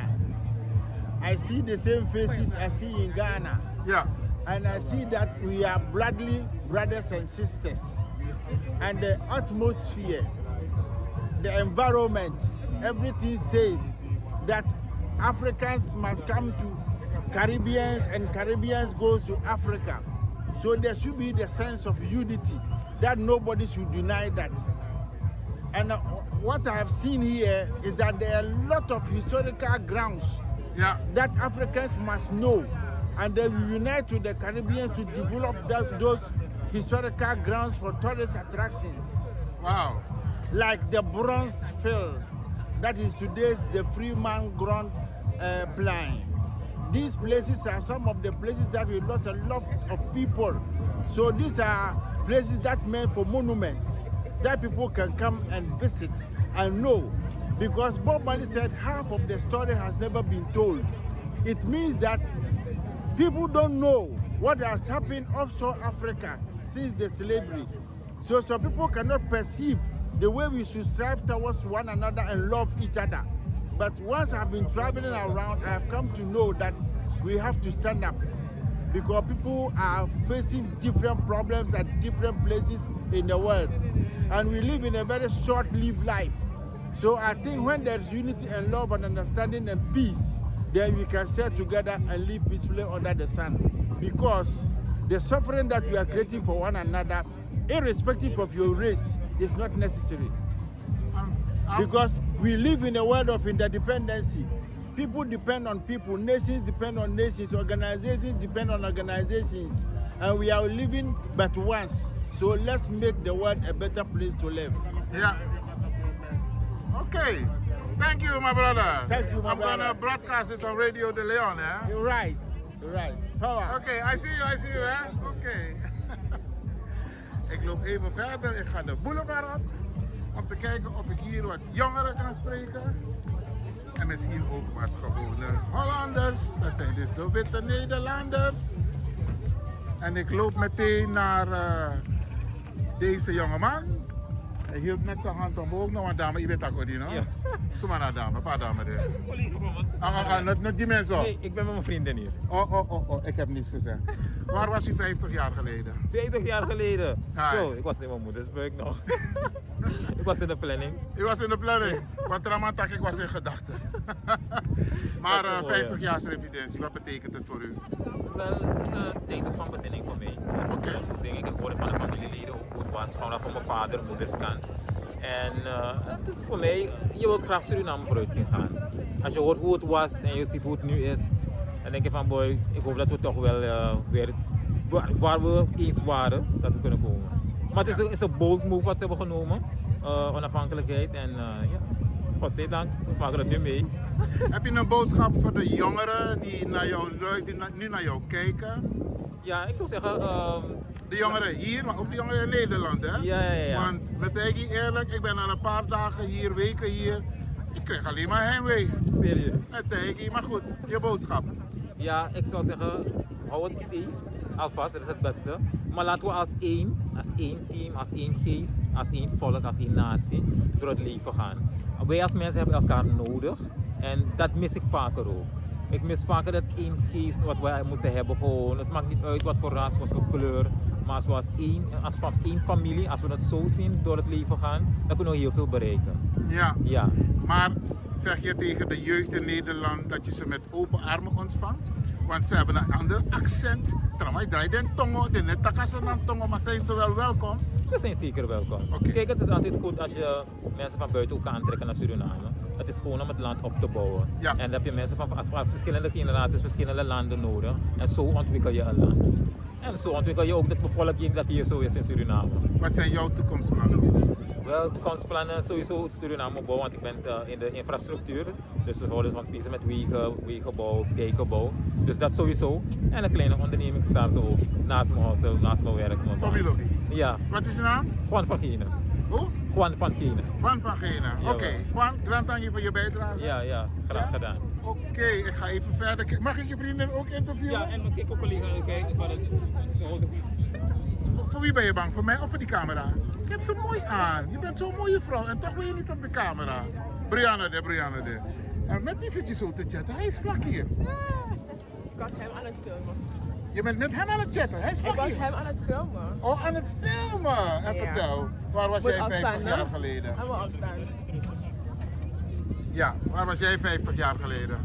I see the same faces I see in Ghana. Yeah. And I see that we are bloodly brothers and sisters. And the atmosphere, the environment, everything says that Africans must come to Caribbeans and Caribbeans goes to Africa. So there should be the sense of unity that nobody should deny that. And uh, what I have seen here is that there are a lot of historical grounds yeah. that Africans must know, and they will unite with the Caribbeans to develop that, those historical grounds for tourist attractions. Wow. Like the Bronze Field, that is today's the Freeman Grand uh, Plain. These places are some of the places that we lost a lot of people. So these are places that meant for monuments that people can come and visit and know. Because Bob Marley said half of the story has never been told. It means that people don't know what has happened offshore Africa since the slavery. So some people cannot perceive the way we should strive towards one another and love each other. But once I've been traveling around, I have come to know that we have to stand up because people are facing different problems at different places in the world. And we live in a very short-lived life. So I think when there's unity and love and understanding and peace, then we can stay together and live peacefully under the sun. Because the suffering that we are creating for one another, irrespective of your race, is not necessary. Because we live in a world of interdependency. People depend on people, nations depend on nations, organizations depend on organizations. And we are living but once. So let's make the world a better place to live. Yeah. Okay. Thank you, my brother. Thank you, my I'm brother. I'm going to broadcast this on Radio De Leon, eh? You're right. You're right. Power. Okay, I see you, I see you, eh? Okay. Ik loop even verder. Ik ga de boulevard op. Om te kijken of ik hier wat jongeren kan spreken. En misschien ook wat gewone Hollanders. Dat zijn dus de witte Nederlanders. En ik loop meteen naar uh, deze jongeman. Hij hield net zijn hand omhoog. Nou, een dame, je weet dat ook niet, no? Ja. Zomaar naar dame, een paar dames. Dat is een collega van ons. Ah, ah, ah, not die mensen? Nee, ik ben met mijn vrienden hier. Oh, oh, oh, oh, ik heb niets gezegd. Waar was u vijftig jaar geleden? vijftig jaar geleden? Hi. Zo, ik was in mijn moeders buik nog. Ik was in de planning. U was in de planning? Want Tramantak, ik was in gedachten. Maar uh, vijftig jaar evidentie, wat betekent het voor u? Wel, het is een tijd van bezinning voor mij. Het is een ding. Ik hoorde van de familieleden ook hoe het was, vanaf van mijn vader, moeders kant. En uh, het is voor mij, je wilt graag Suriname vooruit zien gaan. Als je hoort hoe het was en je ziet hoe het nu is, dan denk je van boy, ik hoop dat we toch wel uh, weer waar, waar we eens waren, dat we kunnen komen. Maar het is een, is een bold move wat ze hebben genomen, uh, onafhankelijkheid en uh, ja, godzijdank, we maken het nu mee. Heb je een boodschap voor de jongeren die, naar jou, die na, nu naar jou kijken? Ja, ik zou zeggen... Uh, de jongeren hier, maar ook de jongeren in Nederland, hè? Ja, ja, ja. Want met Eggy eerlijk, ik ben al een paar dagen hier, weken hier. Ik krijg alleen maar heimwee. Serieus? Met Eggy, maar goed, je boodschap. Ja, ik zou zeggen, hou het safe. Alvast, dat is het beste. Maar laten we als één, als één team, als één geest, als één volk, als één natie door het leven gaan. Wij als mensen hebben elkaar nodig en dat mis ik vaker ook. Ik mis vaker dat één geest wat wij moesten hebben gewoon. Het maakt niet uit wat voor ras, wat voor kleur. Maar als we als één, als van één familie, als we het zo zien door het leven gaan, dan kunnen we heel veel bereiken. Ja. Ja. Maar zeg je tegen de jeugd in Nederland dat je ze met open armen ontvangt? Want ze hebben een ander accent. Tramai draai den tongo, de net takassen dan tongo, maar zijn ze wel welkom? Ze zijn zeker welkom. Okay. Kijk, het is altijd goed als je mensen van buiten ook kan aantrekken naar Suriname. Het is gewoon om het land op te bouwen. Ja. En dan heb je mensen van, van verschillende generaties, verschillende landen nodig. En zo ontwikkel je een land. En zo ontwikkel je ook het bevolking dat hier zo is in Suriname. Wat zijn jouw toekomstplannen? Wel, toekomstplannen sowieso Suriname bouwen, want ik ben uh, in de infrastructuur. Dus we houden ons bezig met wegen, wegenbouw, dijkenbouw. Dus dat sowieso. En een kleine onderneming starten ook, naast mijn huis, naast mijn werk. Somilobi? Ja. Wat is je naam? Juan van Genen. Hoe? Juan van Genen. Juan van Genen, oké. Okay. Juan, grand dank je voor je bijdrage. Ja, ja, graag ja? gedaan. Oké, okay, ik ga even verder. Mag ik je vrienden ook interviewen? Ja, en mijn kikkelcollega ook kijken. Voor, voor wie ben je bang? Voor mij of voor die camera? Ik heb ze mooi aan. Je bent zo'n mooie vrouw en toch ben je niet op de camera. Brianna de, Brianna de. En met wie zit je zo te chatten? Hij is vlak hier. Ik was hem aan het filmen. Je bent met hem aan het chatten? Hij is vlak hier. Ik was hem aan het filmen. Oh, aan het filmen. En ja. Vertel, waar was jij vijftig jaar geleden? Hij wil opstaan. Ja, waar was jij vijftig jaar geleden?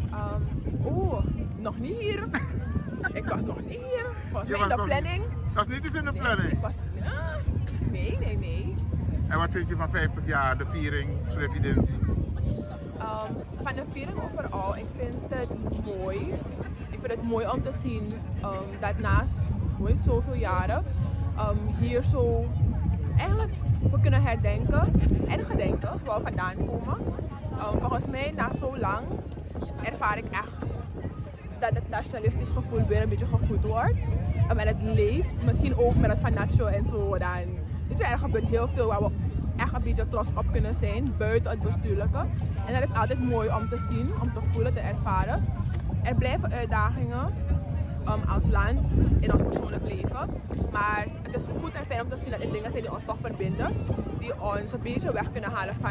Um, Oeh, nog niet hier. Ik was nog niet hier. Volgens mij in de planning. Dat is niet eens in de planning? Nee, was, uh, nee, nee, nee. En wat vind je van vijftig jaar, de viering, Srevidentie? Um, van de viering overal, ik vind het mooi. Ik vind het mooi om te zien um, dat naast mooi zoveel jaren um, hier zo eigenlijk we kunnen herdenken en gedenken waar we vandaan komen. Um, volgens mij na zo lang ervaar ik echt dat het nationalistisch gevoel weer een beetje gevoed wordt. Um, en het leeft, misschien ook met het van Nacho en zo. Dan, weet je, er gebeurt heel veel waar we echt een beetje trots op kunnen zijn, buiten het bestuurlijke. En dat is altijd mooi om te zien, om te voelen, te ervaren. Er blijven uitdagingen um, als land, in ons persoonlijk leven. Maar het is goed en fijn om te zien dat er dingen zijn die ons toch verbinden. Die ons een beetje weg kunnen halen van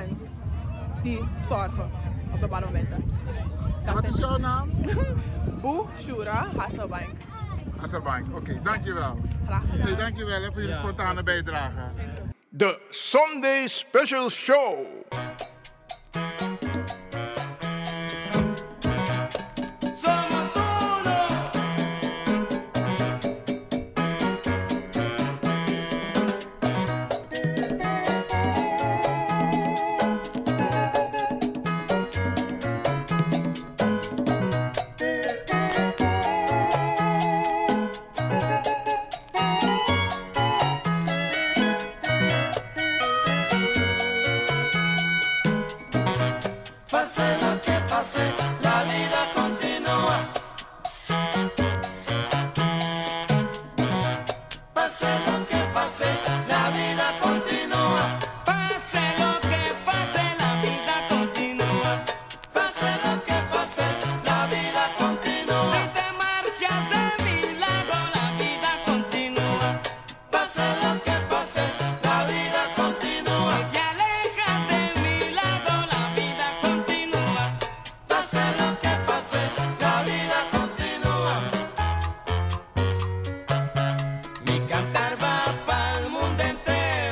die zorgen op bepaalde momenten. En wat is jouw naam? Boe Shura Hasselbank. Hasselbank, oké, okay, dankjewel. Graag gedaan. Nee, dankjewel hè, voor je ja, spontane bijdrage. De Sunday Special Show. Mi cantar va pa'l mundo entero.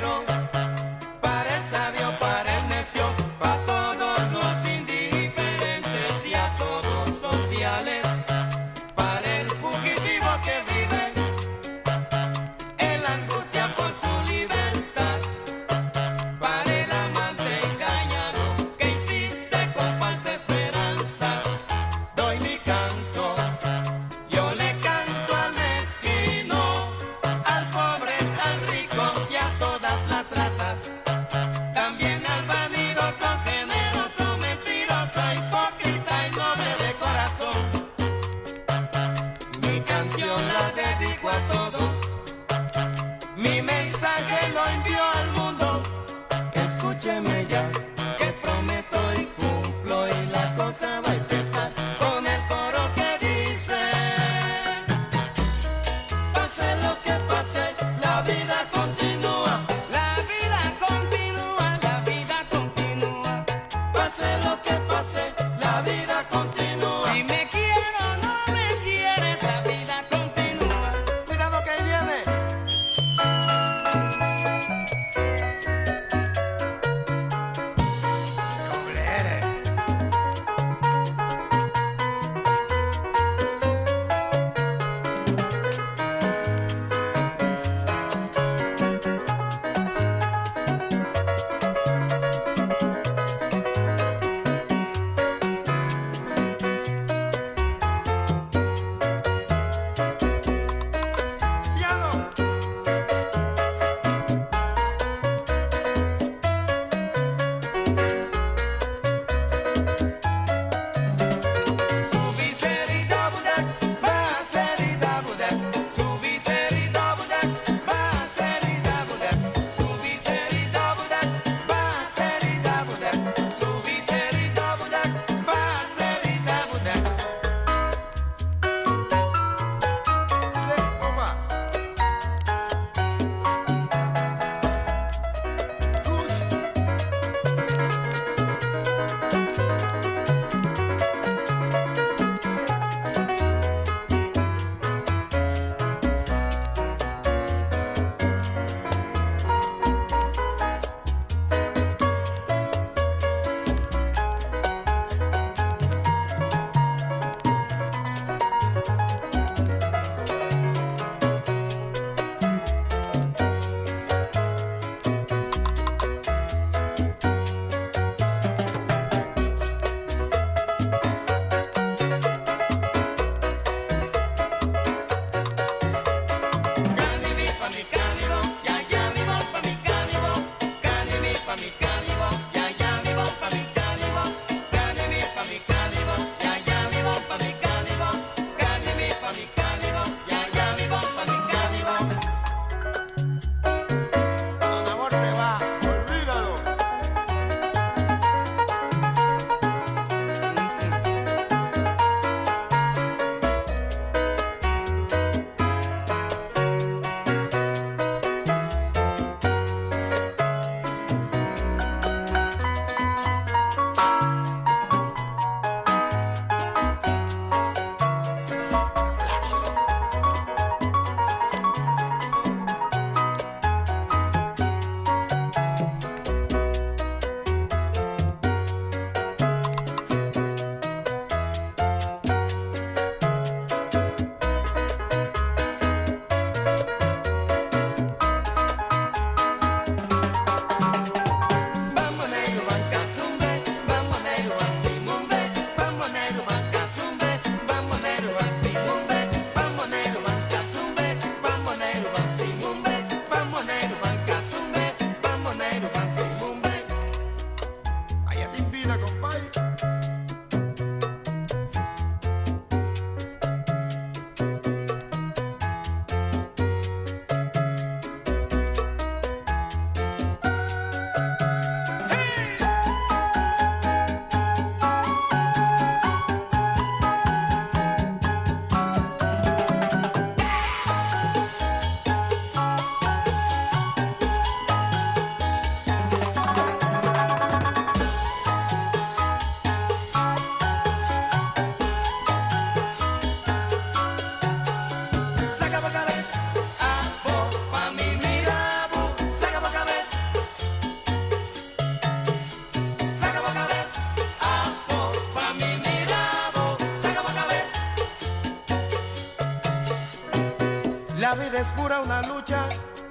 La vida es pura una lucha,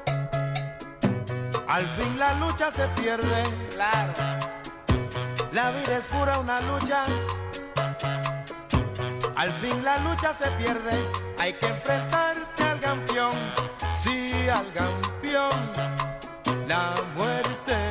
al fin la lucha se pierde. Claro. La vida es pura una lucha, al fin la lucha se pierde. Hay que enfrentarse al campeón, sí, al campeón, la muerte.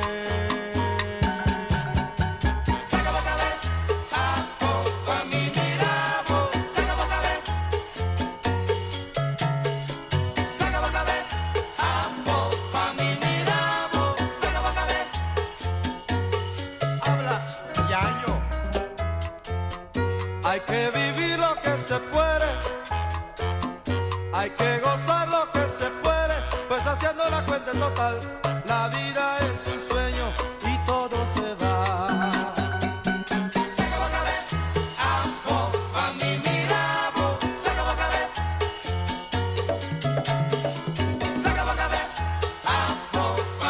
Hay que vivir lo que se puede, hay que gozar lo que se puede, pues haciendo la cuenta en total, la vida es un sueño y todo se va. Se acabó otra vez, amor, pa' mi mirabo, se acabó otra vez. Se acabó otra vez, amor,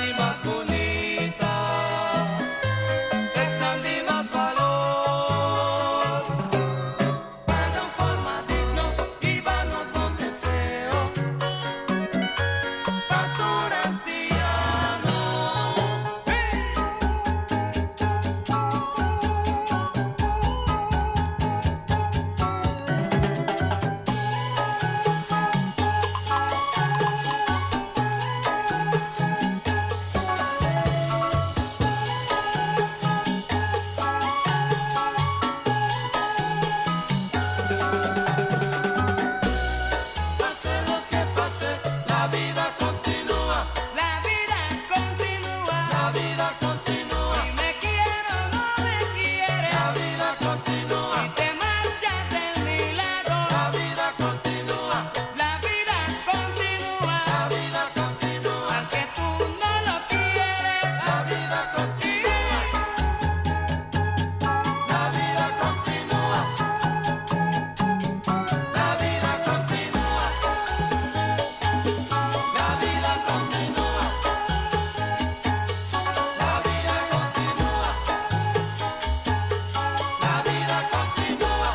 ni más bonita, es ni más valor. Para un forma digno y vanos no deseo, factura antiano. Pase lo que pase, la vida continúa, la vida continúa, la vida continúa. Si me quiero o no me quiere, la vida continúa. Si te marchas de mi lado, la vida continúa, la vida continúa, la vida continúa. Aunque tú no lo quieres, la vida continúa, la vida continúa, la vida continúa, la vida continúa, la vida continúa, la vida continúa,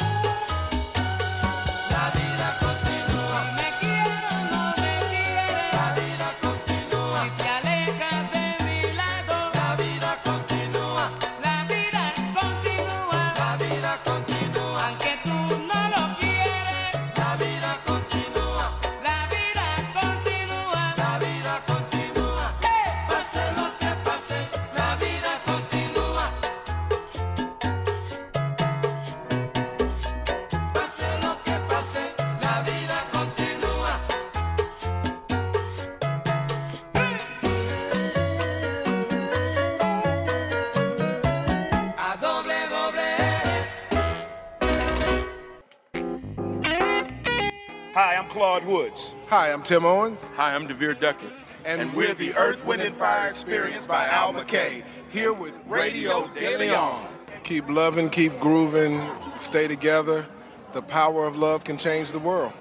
la vida continúa. Si me quiero o no me quieres, la vida continúa. Si te alejas de mi lado, la vida continúa, la vida continúa, la vida continúa. Aunque tú no lo quieres, la vida continúa, la vida continúa, la vida continúa. Pase lo que pase, la vida continúa. Pase lo que pase, la vida continúa. A doble doble. Hi, I'm Claude Woods. Hi, I'm Tim Owens. Hi, I'm DeVere Duckett. And we're the Earth, Wind, and Fire Experience by Al McKay, here with Radio De Leon. Keep loving, keep grooving, stay together. The power of love can change the world.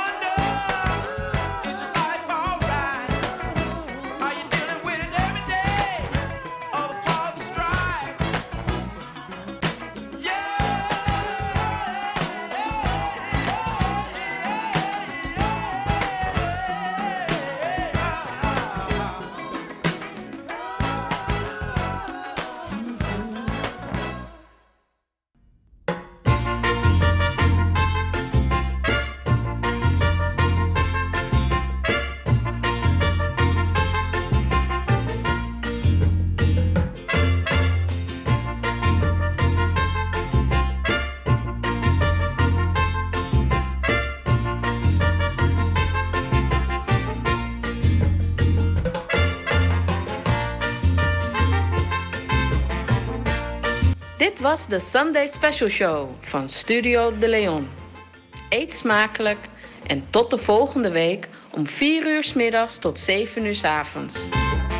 Dit was de Sunday Special Show van Studio De Leon. Eet smakelijk en tot de volgende week om vier uur 's middags tot zeven uur 's avonds.